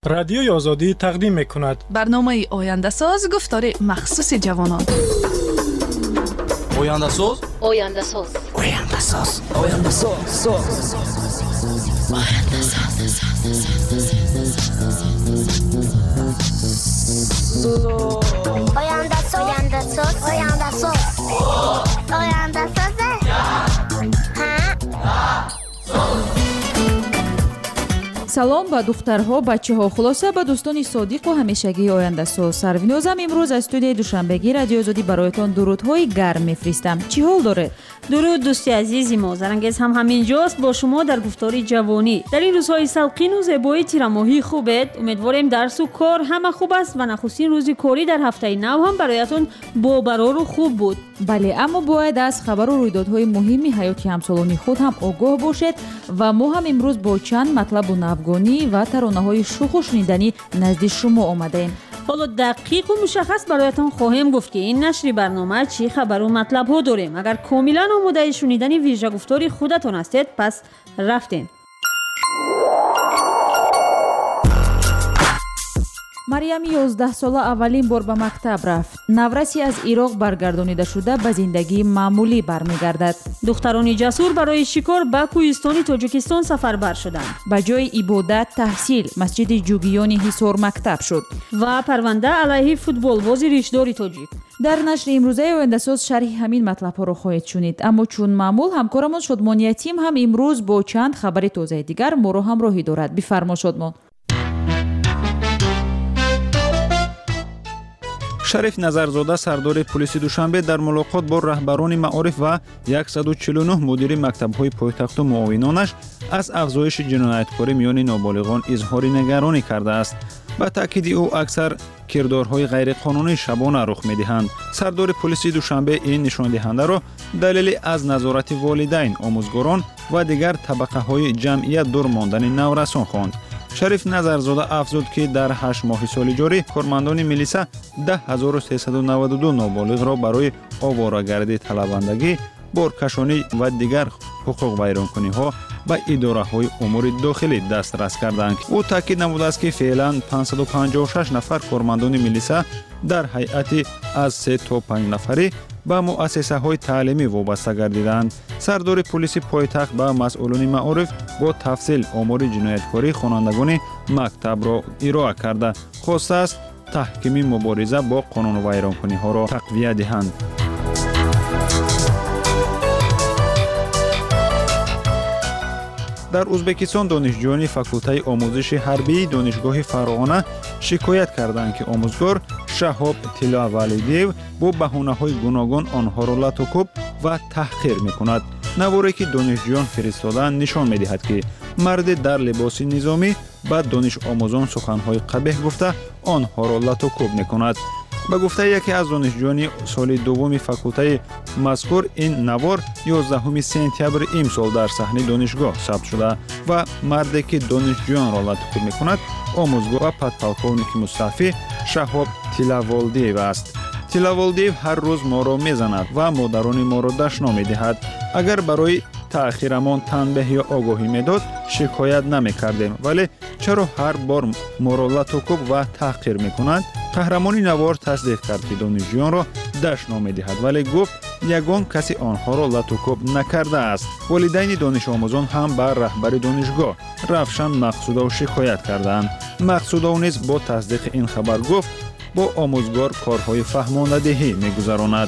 رادیوی آزادی تقدیم می‌کند برنامه آینده ساز گفتار مخصوص جوانان. آینده ساز آینده ساز آینده ساز آینده ساز آینده ساز آینده ساز آینده ساز آینده ساز салом ба духтарҳо бачаҳо хулоса ба дӯстони содиқу ҳамешагии ояндасоз сарвинозам имрӯз аз студияи душанбегии радиои озодӣ бароятон дурудҳои гарм мефиристам. чӣ ҳол доред? дуруд дӯсти азизи мо, зарангез ҳам ҳаминҷост бо шумо дар гуфтори ҷавонӣ. дар ин рӯзҳои салқину зебои тирамоҳӣ хубед? умедворем дарсу кор ҳама хуб аст ва нахустин рӯзи корӣ дар ҳафтаи нав ҳам бароятон бобарору хуб буд. бале, аммо бояд аз хабару рӯйдодҳои муҳими ҳаёти ҳамсолони худ ҳам огоҳ бошед ва мо ҳам имрӯз бо чанд матлабу навгонӣ ва таронаҳои шуху шуниданӣ назди шумо омадаем. ҳоло дақиқу мушаххас бароятон хоҳем гуфт ки ин нашри барнома чӣ хабару матлабҳо дорем. агар комилан омодаи шунидани вижагуфтори худатон ҳастед, пас рафтем. мариями 11-сола аввалин бор ба мактаб рафт. навраси аз ироқ баргардонида шуда ба зиндагии маъмулӣ бармегардад. духтарони ҷасур барои шикор ба кӯҳистони тоҷикистон сафарбар шуданд. ба ҷои ибодат таҳсил масҷиди ҷугиёни ҳисор мактаб шуд. ва парванда алайҳи футболбози риштдори тоҷик. дар нашри имрӯзаи ояндасоз шарҳи ҳамин матлабҳоро хоҳед шунид. аммо чун маъмул ҳамкорамон шодмониятим ҳам имрӯз бо чанд хабари тозаи дигар моро ҳамроҳӣ дорад. бифармо Шодмон. шариф Назарзода сардори пулиси Душанбе дар мулоқот бо раҳбарони маориф ва 149 мудири мактабҳои пойтахту муовинонаш аз афзоиши ҷинояткорӣ миёни ноболиғон изҳори нагаронӣ кардааст. ба таъкиди ӯ аксар кирдорҳои ғайриқонунӣ шабона рух медиҳанд. сардори пулиси Душанбе ин нишондиҳандаро далели аз назорати волидайн, омӯзгорон ва дигар табақаҳои ҷамъият дур мондани наврасон хонд. шариф Назарзода афзуд ки дар 8 моҳи соли ҷорӣ кормандони милиса 10392 ноболиғро барои оворагардӣ, талабандагӣ, боркашонӣ ва дигар ҳуқуқвайронкуниҳо ба идораҳои умури дохилӣ дастрас карданд. ӯ таъкид намудааст ки феълан 556 нафар кормандони милиса дар ҳайати аз 3 то 5 нафарӣ ба муассисаҳои таълимӣ вобаста гардиданд. сардори пулиси пойтахт ба масъулони маориф бо тафсил омори ҷинояткории хонандагони мактабро ироа карда хостааст таҳкими мубориза бо қонунвайронкуниҳоро тақвият диҳанд. дар Ӯзбекистон донишҷӯёни факултаи омӯзиши ҳарбии донишгоҳи Фарғона шикоят карданд ки омӯзгор Шаҳоб Тиловалидиев бо баҳонаҳои гуногун онҳоро латукуб ва таҳқир мекунад. наворе ки донишҷӯён фиристоданд нишон медиҳад ки марди дар либоси низомӣ ба донишомӯзон суханҳои қабеҳ гуфта онҳоро латукуб мекунад. ба гуфтаи яке аз донишҷӯёни соли дуввуми факултаи мазкур ин навор 11 сентябри имсол дар саҳни донишгоҳ сабт шуда ва марде ки донишҷӯёнро латукуб мекунад омӯзгор ва подполковники мустаъфӣ Шаҳоб Тиловалдиев аст. Тиловалдиев ҳар рӯз моро мезанад ва модарони моро дашно медиҳад. агар барои таъхирамон танбеҳ ё огоҳӣ медод шикоят намекардем, вале чаро ҳар бор моро латукуб ва таҳқир мекунад? қаҳрамони навор тасдиқ кард ки донишҷӯёнро дашно медиҳад, вале гуфт ягон каси онҳоро латукуб накардааст. волидайни донишомӯзон ҳам ба раҳбари донишгоҳ Равшан Мақсудов шикоят кардаанд. Мақсудов низ бо тасдиқи ин хабар гуфт бо омӯзгор корҳои фаҳмондадиҳӣ мегузаронад.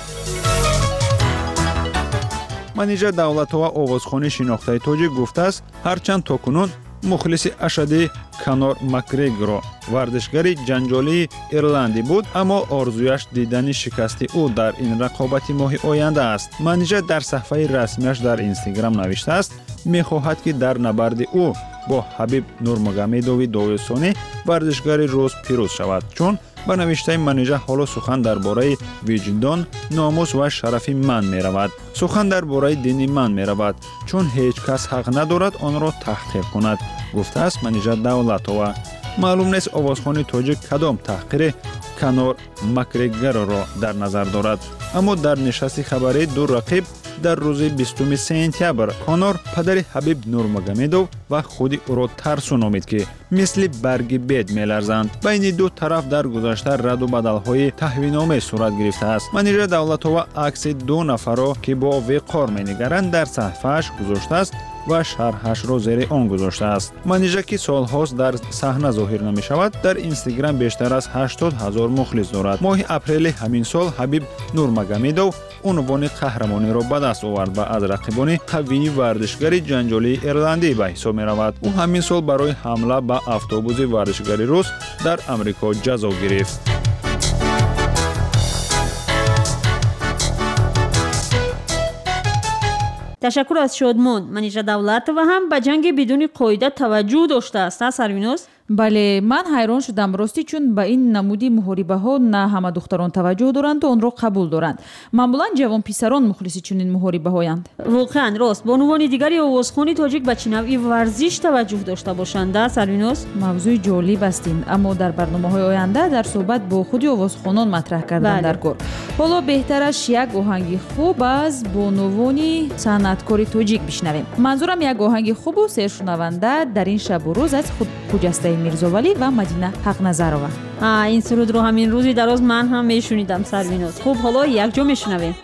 менеҷер давлатова овозхони шинохтаи тоҷик гуфтааст ҳарчанд токунун мухлиси ашадии Конор Макгрегоро варзишгари ҷанҷолии ирландӣ буд, аммо орзуяш дидани шикасти ӯ дар ин рақобати моҳи оянда аст. менеҷер дар саҳифаи расмияш дар Инстаграм навиштааст мехоҳад ки дар набарди ӯ бо Ҳабиб Нурмагомедови Довесонӣ варзишгари рӯз пирӯз шавад, чун ба навиштаи менеҷер ҳоло сухан дар бораи виҷдон, номус ва шарафи ман меравад. сухан дар бораи дини ман меравад, чун ҳеҷ кас ҳақ надорад онро таҳқиқ кунад, гуфтааст менеҷер Давлатова. маълум нест овозхони тоҷик кадом таҳқири Конор Макгрегорро дар назар дорад, аммо дар нишасти хабарии ду рақиб дар рӯзи 20 сентябр Конор падари Ҳабиб Нурмагомедов ва худи ӯро тарсу номид, ки мисли барги бед меларзанд. Байни ду тараф дар гузашта раду бадалҳои таҳвиномез сурат гирифтааст. Манежа Давлатова акси ду нафаро, ки бо виқор менигаранд, дар саҳифааш гузоштааст ва шарҳашро зери он гузоштааст. Манежа, ки солҳост дар саҳна зоҳир намешавад, дар Инстаграм бештар аз 80 000 мухлис дорад. Моҳи апрели ҳамин сол Ҳабиб Нурмагомедов унвони қаҳрамониро ба даст овард ва аз рақибони қавии варзишгари ҷанҷолии ирландӣ ба ҳисоб меравад. ӯ ҳамин сол барои ҳамла ба автобуси варзишгари рус дар Амрико ҷазо гирифт. ташаккур аз Шодмон. Манижа Давлатова ҳам ба ҷанги бидуни қоида таваҷҷӯҳ доштааст. Сарвинос? бале, ман ҳайрон шудам ростӣ, чун ба ин намуди муҳорибаҳо на ҳама духтарон таваҷҷӯҳ доранд ва онро қабул доранд. маъмулан ҷавонписарон мухлиси чунин муҳорибаҳоянд. воқеан рост. бонувони дигари овозхони тоҷик ба чӣ навъи варзиш таваҷҷӯҳ дошта бошанд? Сарвинос? мавзӯи ҷолиб астин, аммо дар барномаҳои оянда дар суҳбат бо худи овозхонон матраҳ кардан дар кор. ҳоло беҳтараш як оҳанги хуб аз бонувони санъаткори тоҷик бишнавем. манзурам як оҳанги хубу сершунаванда дар ин шабу рӯз аз хуҷастай Мирзовалӣ ва Мадина Ҳақназарова. ин сурудро ҳамин рӯзи дароз ман ҳам мешунидам. Сарвинос, хуб, ҳоло якҷо мешунавем.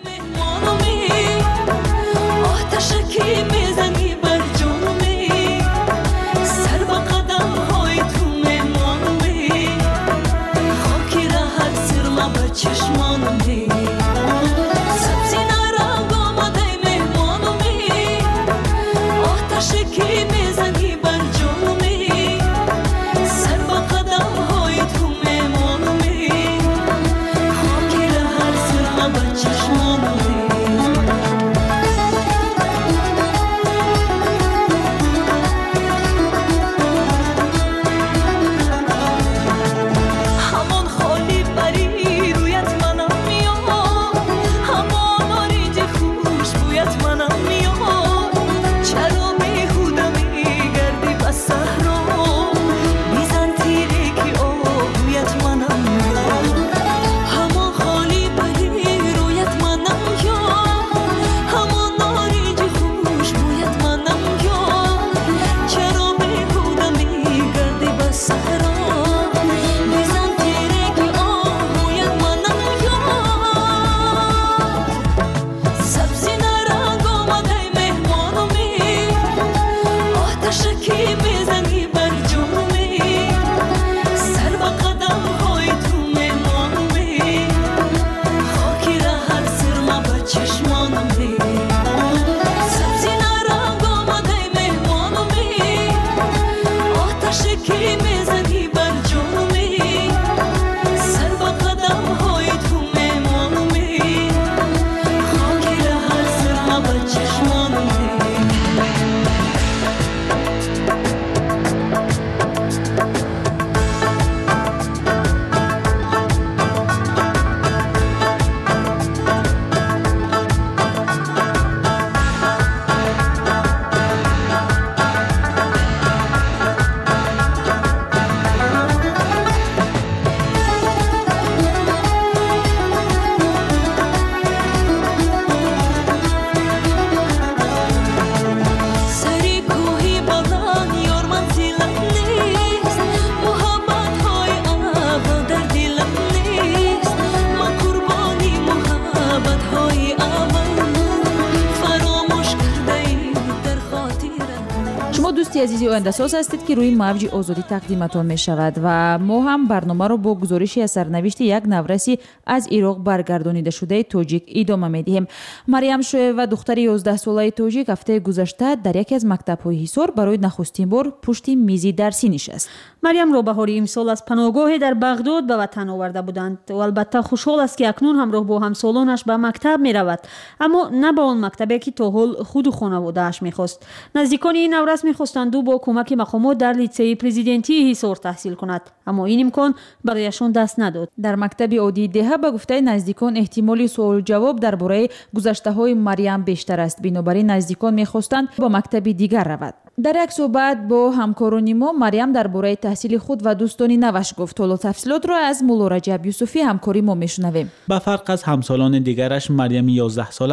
азизи ояндасоз ҳастед, ки рӯи мавҷи озодӣ тақдиматон мешавад ва мо ҳам барномаро бо гузориши аз сарнавишти як навраси аз Ироқ баргардонидашудаи тоҷик идома медиҳем. Мариям Шоева, духтари 11-солаи тоҷик, ҳафтаи гузашта дар яке аз мактабҳои Ҳисор барои нахустин бор пушти мизи дарсӣ нишаст. Мариямро баҳори имсол аз паноҳгоҳе дар Бағдод ба ватан оварда буданд. ӯ албатта хушҳол аст, ки акнун ҳамроҳ бо ҳамсолонаш ба мактаб меравад, аммо на ба он мактабе, ки то ҳол худу хонаводааш мехост. наздикони ин наврас мехостанду бо кӯмаки мақомот дар литсеи президентии Ҳисор таҳсил кунад, аммо ин имкон барояшон даст надод. Дар мактаби Одии Деҳа ба гуфтаи наздикон эҳтимоли суолу-ҷавоб дар бораи гузаштаҳои Мариям бештар аст. бинобар ин наздикон мехостанд ба мактаби дигар равад. дар як суҳбат бо ҳамкорони мо Мариям дар бораи таҳсили худ ва дӯстони наваш гуфт. ҳоло тафсилотро аз Мулло Раҷаб Юсуфи ҳамкори мо мешунавем. ба фарқ аз ҳамсолони дигараш, Мариями 11 сола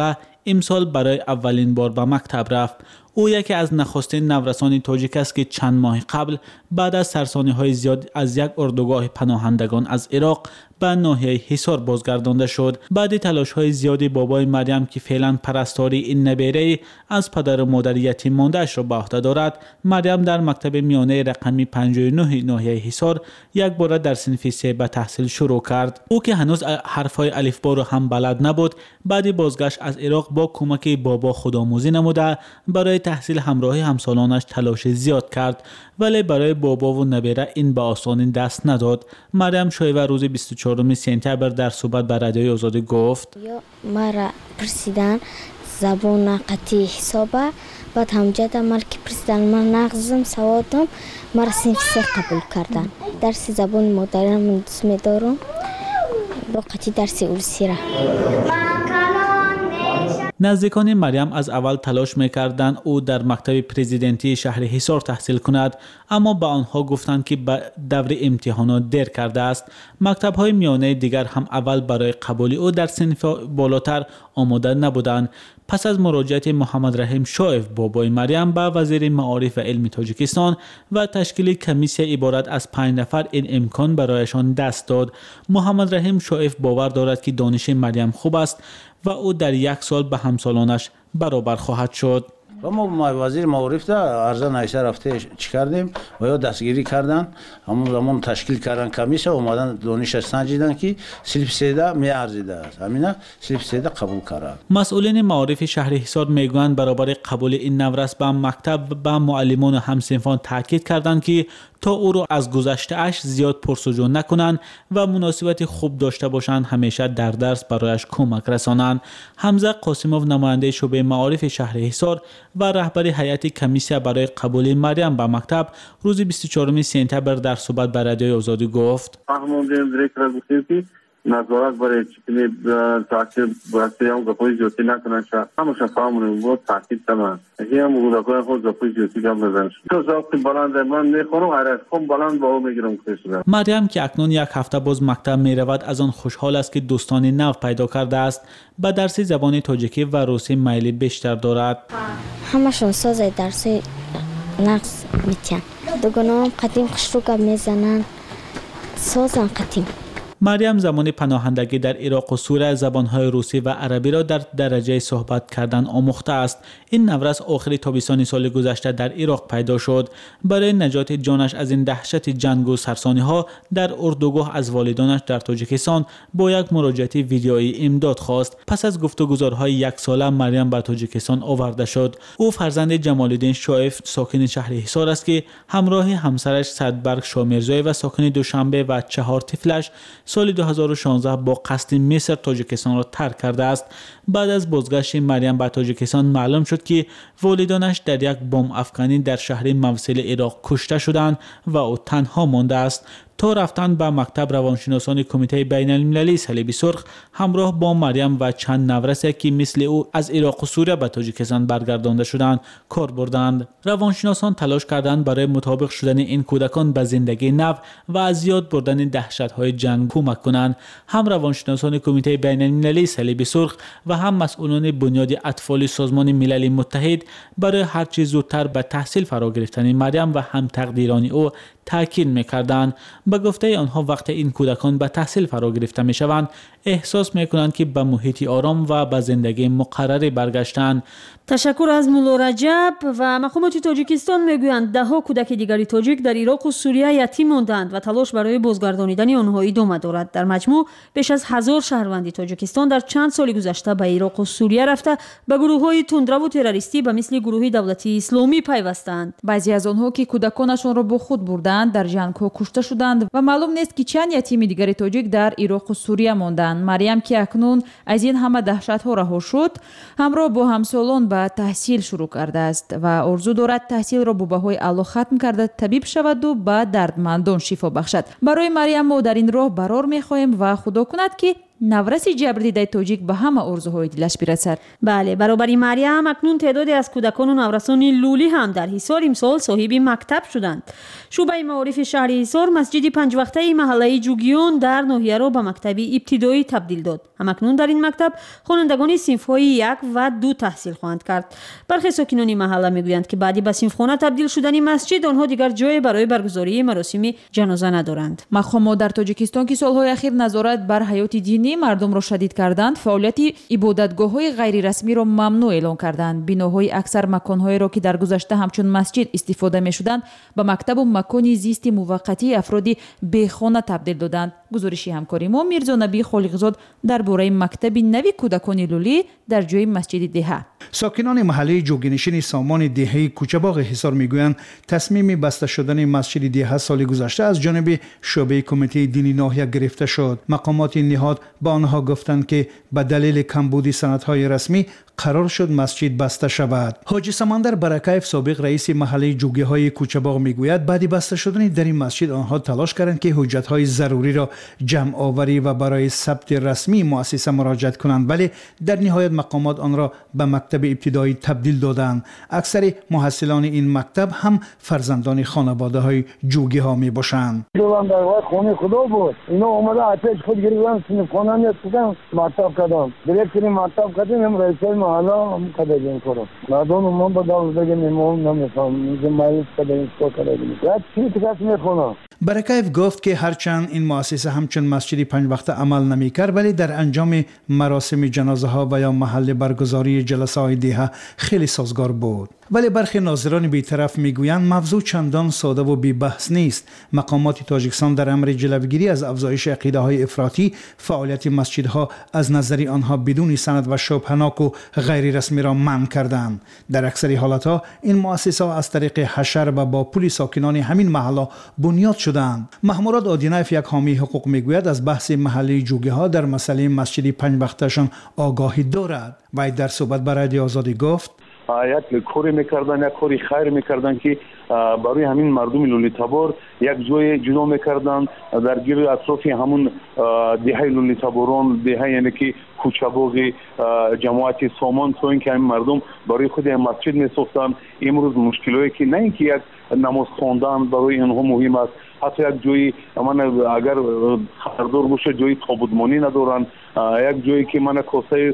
امسال برای اولین بار به مکتب رفت. او یکی از نخستین نورسان تاجیک است که چند ماه قبل بعد از سرسانی‌های زیاد از یک اردوگاه پناهندگان از عراق به ناحیه حصار بازگردانده شد. بعد تلاش‌های زیادی بابای مریم که فعلا پرستاری این نبیره از پدر و مادر یتیم مانده‌اش را به عهده دارد، مریم در مکتب میانه رقمی 59 ناحیه حصار یک بار در صنف 3 به تحصیل شروع کرد. او که هنوز حرف‌های الفبا را هم بلد نبود، بعد بازگشت از عراق با کمک بابا خودآموزی نموده برای تحصیل همراه همسالانش تلاش زیاد کرد، ولی برای بابا و نبیره این به آسانی دست نداد. مریم شایوه روز 24 سپتامبر در صحبت به رادیوی آزادی گفت: مرا پرسیدن زبان قطعی حسابه، بعد همجا مال که پرسیدن من نغزم سوادم مرا صنف 3 قبول کردن. درس زبان مادرم من دوست می‌دارم، با قطعی درس اولسی را. نزدیکان مریم از اول تلاش می‌کردند او در مکتب پرزیدنتی شهر حصار تحصیل کند، اما به آنها گفتند که به دور امتحانات دیر کرده است. مکتب‌های میانه دیگر هم اول برای قبول او در صنف بالاتر آماده نبودند. پس از مراجعت محمد رحیم شایف بابای مریم به وزیر معارف و علم تاجیکستان و تشکیل کمیسیه عبارت از 5 نفر این امکان برایشان دست داد. محمد رحیم شایف باور دارد که دانش مریم خوب است و او در 1 سال به همسالانش برابر خواهد شد. و ما وزیر معارف ده عرضه نایسه رفته چی کردیم و یا دستگیری کردن، همون زمان تشکیل کردن کمیسیه، اومدن دانشش سنجیدن که صنف 3 ده میارزیده است، همینا صنف 3 ده قبول کرد. مسئولین معارف شهر حصار میگویند برابر قبول این نورس به مکتب به معلمان و همصنفان تاکید کردند که تا او را از گذشته اش زیاد پرسجو نکنند و مناسبت خوب داشته باشند، همیشه در درس برایش کمک رسانند. حمزه قاسموف نماینده شعبه معارف شهر حصار و رهبر هیئت کمیسیه برای قبول مریم به مکتب روز 24 سپتامبر در صحبت به رادیوی آزادی گفت: نظارت برای چیزی تاکید باستیم گپوی جوتی نکنن شد. همش فهمونیم بود تاکید تمام. هیم مقدار خود گپوی جوتی کم بزنش. تو زاویه بلند من میخونم عرض کم بلند با او میگیرم کشیدم. مریم که اکنون 1 هفته باز مکتب میرود از آن خوشحال است که دوستان نو پیدا کرده است. به درس زبان تاجیکی و روسی میل بیشتر دارد. همشون ساز درس نقص میتین. دوگانم قدیم قشروگا میزنن. سازن قدیم. مریم زمان پناهندگی در عراق و سوریه زبانهای روسی و عربی را در درجه صحبت کردن آموخته است. این نورس آخر تابستان سال گذشته در عراق پیدا شد. برای نجات جانش از این دهشت جنگ و سرسانی‌ها در اردوگاه از والدانش در تاجیکستان با یک مراجعه ویدیویی امداد خواست. پس از گفتگوهای 1 ساله مریم به تاجیکستان آورده شد. او فرزند جمال الدین شایف ساکن شهر حصار است که همراه همسرش صدبرگ شامیرزایی و ساکن دوشنبه و 4 طفلش سال 2016 با قصد مصر تاجیکستان را ترک کرده است. بعد از بازگشت مریم به تاجیکستان معلوم شد که والدانش در یک بمب افکنی در شهر موصل عراق کشته شدند و او تنها مانده است. تا رفتن به مکتب روانشناسان کمیته بین المللی صلیب سرخ همراه با مریم و چند نورسه که مثل او از عراق و سوریه به تاجیکستان برگردانده شدند کار بردند. روانشناسان تلاش کردند برای مطابق شدن این کودکان به زندگی نو و از یاد بردن دهشت‌های جنگ کمک کنند. هم روانشناسان کمیته بین المللی صلیب سرخ و هم مسئولان بنیاد اطفال سازمان ملل متحد برای هر چه زودتر به تحصیل فرا گرفتن مریم و هم تقدیران او تاکید می‌کردند. به گفته آنها وقتی این کودکان به تحصیل فرا گرفته می‌شوند احساس می‌کنند که به محیطی آرام و به زندگی مقرری برگشتند. تشکر از مولا رجب. و مقامات تاجیکستان میگویند ده‌ها کودک دیگری تاجیک در عراق و سوریه یتیم ماندند و تلاش برای بازگردانیدن آنها ادامه دارد. در مجموع بیش از 1000 شهروند تاجیکستان در چند سال گذشته به عراق و سوریه رفته به گروه‌های تندرو و تروریستی به مثل گروه دولتی اسلامی پیوستند. بعضی از آنها که کودکانشان را با خود بردند در جنگ‌ها کشته شدند و معلوم نیست که چند یتیم دیگری تاجیک در عراق و سوریه ماندند. مریم که اکنون از این همه دهشت‌ها رها شد همراه با همسالان به تحصیل شروع کرده است و آرزو دارد تحصیل را با بهای اعلی ختم کرده طبیب شود و به دردمندان شفا بخشد. برای مریم ما در این راه برار می‌خواهیم و خدا کند که навраси ҷабрдидаи тоҷик ба ҳама орзуҳои дилаш бирасад. бале, баробари марьям акнун теъдоде аз кӯдакону наврасони лулӣ ҳам дар ҳисор имсол соҳиби мактаб шуданд. шӯъбаи маорифи шаҳри ҳисор масҷиди панҷвақтаи маҳаллаи ҷугиён дар ноҳияро ба мактаби ибтидоӣ табдил дод. ҳамакнун дар ин мактаб хонандагони синфҳои 1 ва 2 таҳсил хоҳанд кард. бархе сокинони маҳалла мегӯянд ки баъди ба синфхона табдил шудани масҷид онҳо дигар ҷое барои баргузории маросими ҷаноза надоранд. мақомот дар тоҷикистон ки солҳои ахир назорат бар ҳаёти динӣ мардумро шадид карданд, фаъолияти ибодатгоҳҳои ғайрирасмиро мамнӯъ эълон карданд. биноҳои аксар маконҳоеро ки дар гузашта ҳамчун масҷид истифода мешуданд, ба мактабу макони зисти муваққатии афроди бехона табдил доданд. гузориши ҳамкори мо Мирзо Набии Холиқзод дар бораи мактаби нави кӯдакони лулӣ дар ҷои масҷиди деҳа. ساکنان محله جوگینشین سامان دهه کوچه‌باغ حصار میگویند تصمیم بسته شدن مسجد دهه سال گذشته از جانب شعبه کمیته دینی ناحیه گرفته شد. مقامات نهاد با آنها گفتند که به دلیل کمبود سندهای رسمی قرار شد مسجد بسته شود. حاجی سمندر برکایف سابق رئیس محله جوگی‌های کوچه‌باغ میگوید بعد بسته شدن در این مسجد آنها تلاش کردند که حجت‌های ضروری را جمع آوری و برای ثبت رسمی مؤسسه مراجعه کنند، ولی در نهایت مقامات آن را به مکتب ابتدایی تبدیل دادند. اکثر محصلان این مکتب هم فرزندان خانواده‌های جوگی‌ها میباشند. دوام در وقت خونه خدا بود. اینا اومده آتش خود گرفتن سینفخانه می‌رسیدن مکتب کردن. دیگه مکتب کردن هم رئیس محله هم کردن کارو. مردم ما با دولت نمی‌مون نمی‌فهم. جمعیت کردن اسکو کردن. بعد چی تکاس می‌کنه؟ برکایف گفت که هرچند این مؤسسه همچون مسجد 5 وقته عمل نمی‌کرد، ولی در انجام مراسم جنازه ها و یا محل برگزاری جلسه های دیه خیلی سازگار بود. ولی برخی ناظران بی‌طرف میگویند موضوع چندان ساده و بی بحث نیست. مقامات تاجیکستان در امر جلوگیری از افزایش عقیده های افراطی فعالیت مسجدها از نظر آنها بدون سند و شبهه‌ناک و غیر رسمی را منع کردند. در اکثر حالتها این مؤسسه از طریق حشر و با پول ساکنان همین محله بنیاد شدند. محمود آدینایف یک حامی حقوق میگوید از بحث محلی جوگی‌ها در مسئله مسجد 5 وقتهشان آگاهی دارد. و در صحبت با رادیو آزادی گفت یک کاری میکردن، یک کاری خیر میکردن که برای همین مردم لولی تبار یک جای جدا میکردن در گیر اطراف همون دهه لولی تباران، دهه یعنی که کوچه‌باغ جماعت سامان، تا اینکه همین مردم برای خود مسجد میساختن. امروز مشکلی که نه اینکه یک نماز خواندن برای اینها مهم است، حتی یک جایی من اگر خبردار باشه جایی تابوتمانی ندارن، یک جایی که من کاسه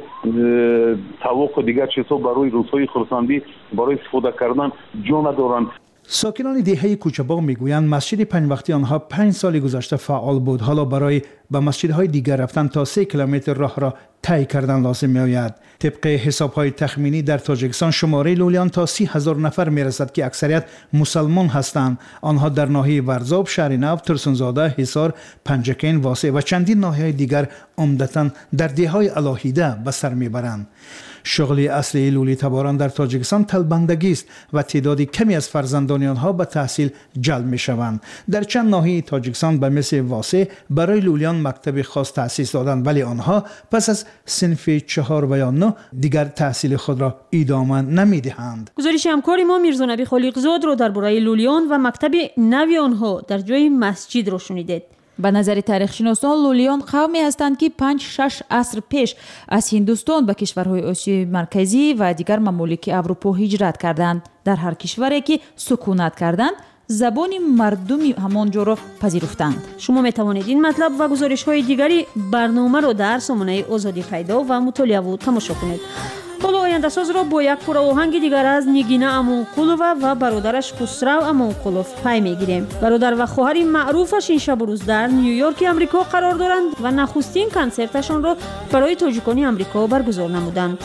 طواق و دیگر چیزها برای روزهای خرسندی برای استفاده کردن جا ندارن. ساکنان دهه کوچه‌باغ میگویند مسجد 5 وقتی آنها 5 سال گذشته فعال بود. حالا برای به مسجدهای دیگر رفتن تا 3 کیلومتر راه را طی کردن لازم میآید. طبق حساب‌های تخمینی در تاجیکستان شماره لولیان تا 30,000 نفر میرسد که اکثریت مسلمان هستند. آنها در ناحیه ورزاب، شهر نو، ترسونزاده، حصار، پنجکین، واسع و چندین ناحیه‌های دیگر عمدتاً در دهه‌های علاهیده به سر میبرند. شغل اصلی لولی تباران در تاجیکستان طلبندگی است و تعداد کمی از فرزندان آنها به تحصیل جلب میشوند. در چند ناحیه تاجیکستان به مثل واسع برای لولیان مکتب خاص تأسیس دادند، ولی آنها پس از صنف 4 و یا 9 دیگر تحصیل خود را ادامه نمیدهند. گزارش همکاری ما میرزا نبی خلیقزاد رو درباره لولیان و مکتب نوی آنها در جای مسجد رو شنیدید. به نظر تاریخشناسان لولیان قومی هستند که 5-6 عصر پیش از هندوستان به کشورهای آسیای مرکزی و دیگر ممالک اروپا هجرت کردند. در هر کشوری که سکونت کردند زبان مردمی همانجا را پذیرفتند. شما می توانید این مطلب و گزارش های دیگری برنامه رو در سامانه آزادی پیدا و مطالعه و تماشا کنید. حالا آینده ساز را با یک پورا آهنگ دیگر از نیگینا امونقلووا و برادرش خسرو امونقلوف پی میگیریم. برادر و خواهر معروفش این شب و روز در نیویورک آمریکا قرار دارند و نخستین کنسرتشان را برای تاجیکان آمریکا برگزار نمودند.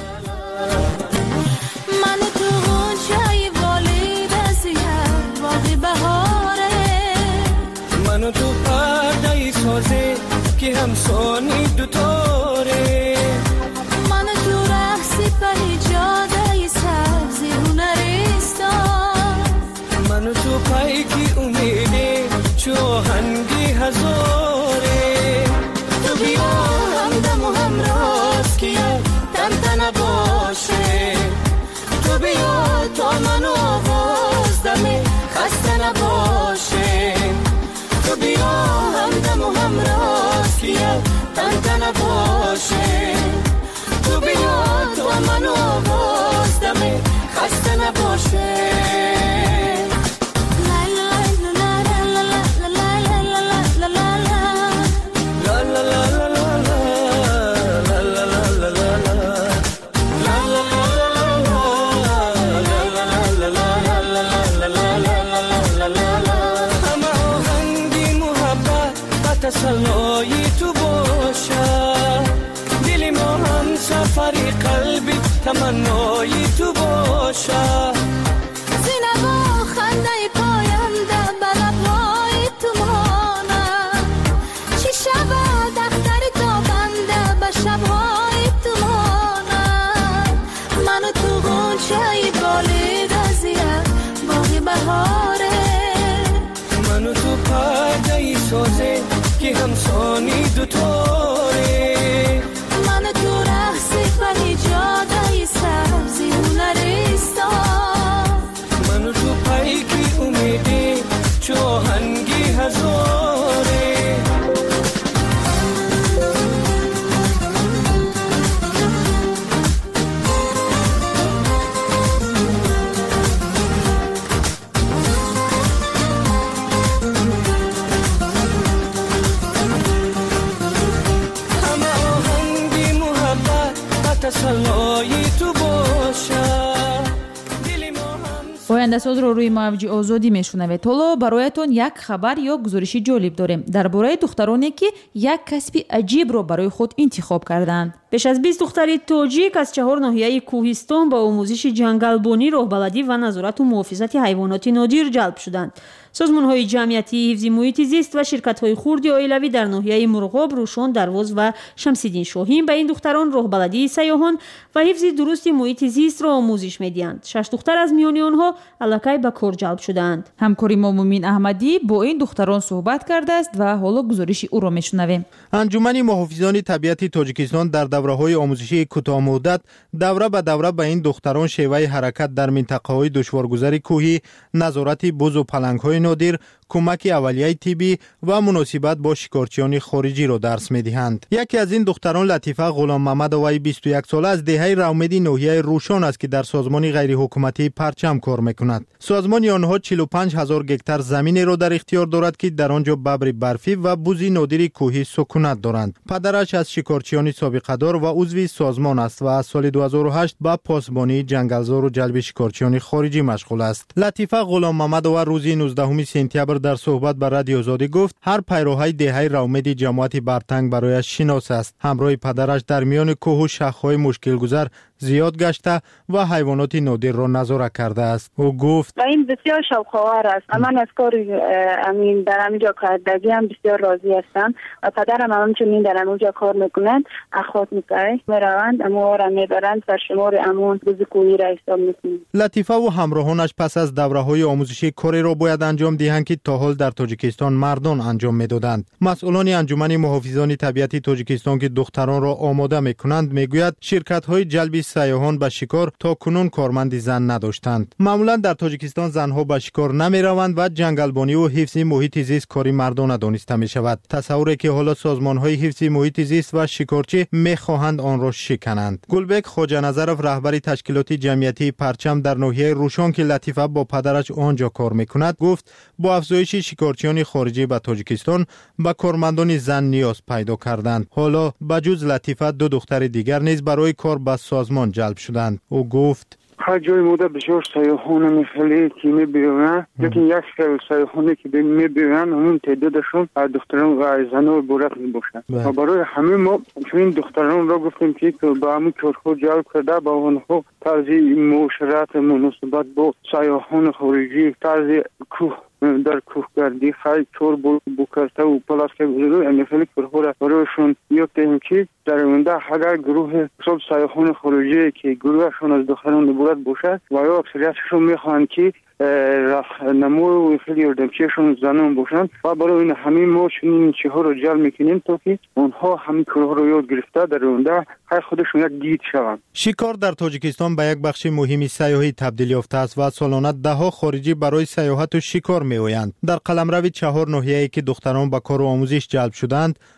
منو تو پرده‌ای سازه که همسانی دوتاره، منو تو رقصی پهیجاده سبزی هنرستان، منو تو پایکی امیده چو هنگی هزاره. تو بیا همدم و همراز که تن باشه، تو بیا تا منو آواز دمه خسته نباشه، تو بیا همدم و همراز که تنتنه باشه تو بیا تو منو آواز دمه خسته نباشه تسلای تو باشه دل ما هم سفری قلبی تمنای تو باشه زینه با خنده پاینده بلبهای تو مانه چی شبه دفتر تابنده به شبهای تو مانه منو تو غنچه بالید ازیه باقی بهاره منو تو پرده سازه که همسانی دوتاره من تو رقصی پنی جاده سبزی هنریستا من تو پیکی امیدی چوهنگی هزاره ояндасозро рӯи мавҷи озодӣ мешунавед. ҳоло бароятон як хабар ё гузориши ҷолиб дорем дар бораи духтароне ки як касби аҷибро барои худ интихоб карданд. беш аз 20 духтари тоҷик аз 4 ноҳияи кӯҳистон ба омӯзиши ҷангалбонӣ, роҳбаладӣ ва назорату муҳофизати ҳайвоноти нодир ҷалб шуданд. созмонҳои ҷамъиятии ҳифзи муҳити зист ва ширкатҳои хурди оилавӣ дар ноҳияи Мурғоб, Рӯшон, Дарвоз ва Шамсиддин Шоҳин ба ин духтарон роҳбаладии сайёҳон ва ҳифзи дурусти муҳити зистро омӯзиш медиҳанд. 6 духтар аз миёни онҳо аллакай ба кор ҷалб шуданд. ҳамкори мо Мумин Аҳмадӣ бо ин духтарон суҳбат кардааст ва ҳоло гузориши ӯро мешунавем. анҷумани муҳофизони табиати Тоҷикистон дар давраҳои омӯзишии кӯтоҳмуддат давра ба давра ба ин духтарон шеваи ҳаракат дар минтақаҳои душворгузари кӯҳӣ, назорати бузу палангҳои нодир, кӯмаки аввалияи тиббӣ ва муносибат бо шикорчиёни хориҷиро дарс медиҳанд. яке аз ин духтарон Латифа Ғуломмамадоваи 21 сола аз деҳаи Равмеди ноҳияи Рӯшон аст ки дар созмони ғайриҳукуматии Парчам кор мекунад. созмони онҳо 45 000 гектар заминеро дар ихтиёр дорад ки дар он ҷо бабри барфӣ ва бузи нодири кӯҳӣ сукунат доранд. падараш аз шикорчиёни собиқадор ва узви созмон аст ва аз соли 2008 ба посбонии ҷангалзору ҷалби шикорчиёни хориҷӣ машғул аст. Латифа Ғуломмамадова рӯзи 19 сентябр дар суҳбат ба Радио Озодӣ гуфт ҳар пайроҳаи деҳаи Равмеди ҷамоати Бартанг барояш шинос аст. ҳамроҳи падараш дар миёни кӯҳу шахҳои мушкилгузар зиёд гашта ва ҳайвоноти нодирро назора кардааст. ӯ гуфт ва ин бисёр шавқовар аст. ман аз кори амин дар аминҷо кардагиам бисёр розӣ ҳастам ва падарам ҳамчунин дар аминҷо кор мекунанд. ахлоқ мекунанд мераванд амора мебаранд саршумори амон бузи кӯҳиро ҳисоб мекунанд. Латифа ва ҳамроҳонаш пас аз давраҳои омӯзишӣ кореро бояд анҷом диҳанд ки то ҳол дар Тоҷикистон мардон анҷом медоданд. масъулони анҷумани муҳофизони табиати Тоҷикистон ки духтаронро омода мекунанд мегӯяд ширкатҳои ҷалби сайёҳон ба шикор то кунун корманди зан надоштанд. маъмулан дар Тоҷикистон занҳо ба шикор намераванд ва ҷангалбониву ҳифзи муҳити зист кори мардона дониста мешавад. тасаввуре ки ҳоло созмонҳои ҳифзи муҳити зист ва шикорчӣ мехоҳанд онро шикананд. Гулбек Хоҷаназаров раҳбари ташкилоти ҷамъиятии Парчам дар ноҳияи Рӯшон ки Латифа бо падараш он ҷо кор мекунад гуфт бо афзоиши шикорчиёни хориҷӣ ба Тоҷикистон ба кормандони зан ниёз пайдо карданд. ҳоло ба ҷуз Латифа ду духтари дигар низ барои кор ба созмон ҷалб шуданд. ӯ гуфт ҳар ҷои мода бисёр сайёҳони хеле ки мебиёянд, лекин як хел сайёҳоне ки мебиёянд ҳамун теъдодашон аз духтарон ва аз занҳо иборат мебошанд. ва барои ҳамин мо чунин духтаронро гуфтем ки ба ҳамин корҳо ҷалб карда ба онҳо тарзи муошарат муносибат бо сайёҳони хориҷӣ, тарзи кӯҳ дар кӯҳгардӣ хай кор бо картаву паласка хеле корҳоро барояшон ёфтем ки дар оянда агар гурӯҳи ҳисоб сайёҳони хориҷие ки гурӯҳашон аз духтарон иборат бошад ва ё аксарияташон мехоҳанд ки раҳнамою хеле ёрдамчиашон занон бошанд ва барои ин ҳамин мо чунин чиҳоро ҷалб мекунем то ки онҳо ҳамин корҳоро ёд гирифта дар оянда хай худашон як гид шаванд. шикор дар Тоҷикистон ба як бахши муҳими сайёҳӣ табдил ёфтааст ва солона даҳҳо хориҷӣ барои сайёҳату шикор меоянд. дар қаламрави 4 ноҳияе ки духтарон ба кору омӯзиш ҷалб шуданд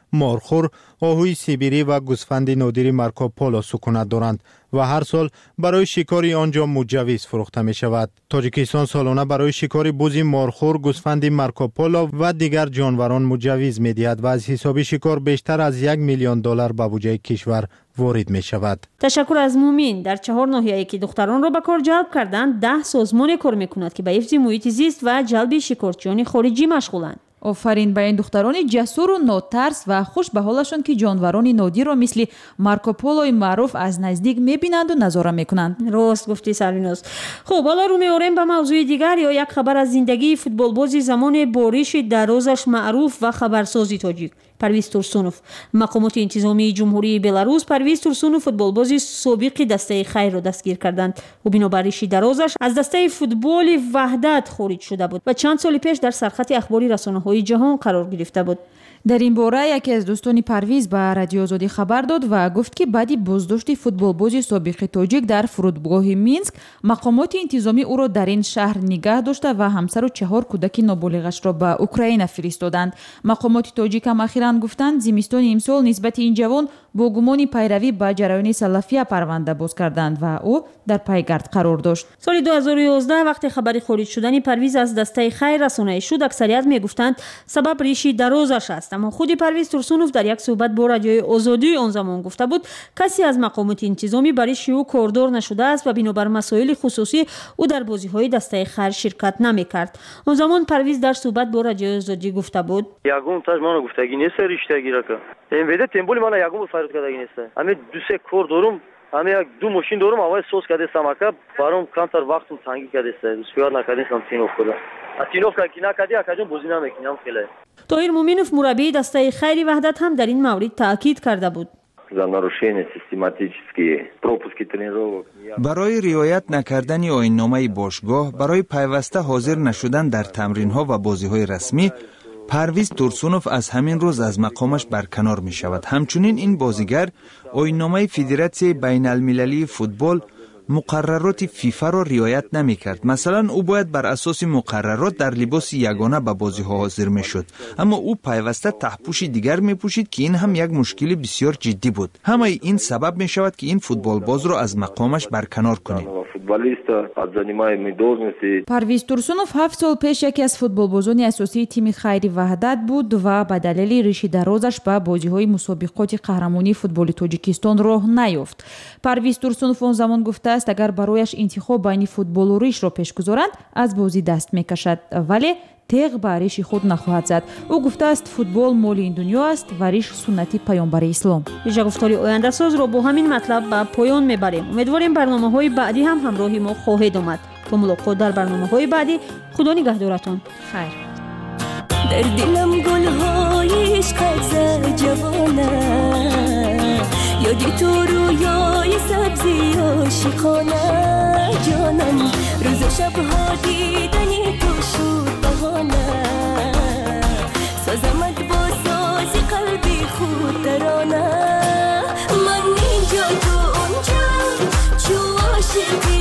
مارخور، آهوی سیبیری و گوسفند نادر مارکوپولو سکونت دارند و هر سال برای شکار آنجا مجوز فروخته می شود. تاجیکستان سالانه برای شکار بز مارخور، گوسفند مارکوپولو و دیگر جانوران مجوز می دهد و از حساب شکار بیشتر از $1 میلیون به بودجه کشور وارد می شود. تشکر از مومین. در 4 ناحیه‌ای که دختران را به کار جلب کردند 10 سازمان کار می‌کند که به حفظ محیط زیست و جلب شکارچیان خارجی مشغولند. آفرین به این دختران جسور و ناترس و خوش به حالشان که جانوران نادر را مثل مارکوپولوی معروف از نزدیک می‌بینند و نظاره می‌کنند. راست گفتی سریناز. خب حالا رو می‌آوریم به موضوع دیگر یا یک خبر از زندگی فوتبالبازی زمان بارش درازش معروف و خبرسازی تاجیک پرویز ترسونوف. مقامات انتظامی جمهوری بلاروس پرویز ترسونوف فوتبالبازی سابق دسته خیر را دستگیر کردند. او بنابر ریش درازش از دسته فوتبال وحدت خارج شده بود و چند سال پیش در سرخط اخباری رسانه‌های جهان قرار گرفته بود. در این باره یکی از دوستان پرویز به رادیو آزادی خبر داد و گفت که بعد بازداشت فوتبالباز سابق تاجیک در فرودگاه مینسک مقامات انتظامی او را در این شهر نگاه داشته و همسر و 4 کودک نابالغش را به اوکراین فرستادند. مقامات تاجیک هم اخیراً گفتند زمستان امسال نسبت این جوان با گمان پیروی به جریان سلفیه پرونده باز کردند و او در پیگرد قرار داشت. سال 2011 وقتی خبر خارج شدن پرویز از دسته خیر رسانه‌ای شد اکثریت میگفتند سبب ریشی درازش است، اما خود پرویز ترسونوف در یک صحبت با رادیوی آزادی آن زمان گفته بود کسی از مقامات انتظامی برای او کاردار نشده است و بنابر مسائل خصوصی او در بازی‌های دسته خیر شرکت نمی‌کرد. آن زمان پرویز در صحبت با رادیوی آزادی گفته بود یگون تاج منو گفتگی نیست ریشتگی را که این ویده تمبولی منو یگون فرض کردگی نیست. همین دو سه کار دارم، همین یک دو ماشین دارم، اول سوس کرده سماکا برام کانتر وقتم تنگی کرده است. بسیار نکردیم تینوف کلا. تینوف که نکردی اکجون بازی نمی‌کنم خیلی. طاهر مومینوف مربی دسته خیر وحدت هم در این مورد تاکید کرده بود. برای رعایت نکردن آیین‌نامه باشگاه، برای پیوسته حاضر نشدن در تمرین‌ها و بازی‌های رسمی، پرویز ترسونوف از همین روز از مقامش برکنار می شود. همچنین این بازیگر آیین‌نامه فدراسیون بین المللی فوتبال مقررات فیفا را رعایت نمی کرد. مثلا او باید بر اساس مقررات در لباس یگانه به بازی ها حاضر می شد، اما او پیوسته تحپوشی دیگر می پوشید که این هم یک مشکل بسیار جدی بود. همه این سبب می شود که این فوتبال باز را از مقامش برکنار کنید. پرویز ترسونوف 7 سال پیش یکی از فوتبالبازان اساسی تیم خیر وحدت بود و به دلیل ریش درازش به بازی‌های مسابقات قهرمانی فوتبال تاجیکستان راه نیافت. پرویز ترسونوف اون زمان گفته است اگر برایش انتخاب بین فوتبال و ریش را پیش گذارند از بازی دست میکشد، ولی تیغ به ریش خود نخواهد زد. او گفته است فوتبال مال این دنیا است و ریش سنتی پیامبر اسلام. اینجا گفتاری آینده ساز رو با همین مطلب به پایان میبریم. امیدواریم برنامه‌های بعدی هم همراهی ما خواهید آمد. تا ملاقات در برنامه‌های بعدی، خدا نگهدارتون. خیر. در دلم گل‌های عشق زد جوانه، یادی تو رویای سبزی عاشقانه، جانم روز و شب‌ها دیدنی تو شد بهانه، سازمت با ساز قلبی خود ترانه، من اینجا تو اونجا چو عاشقی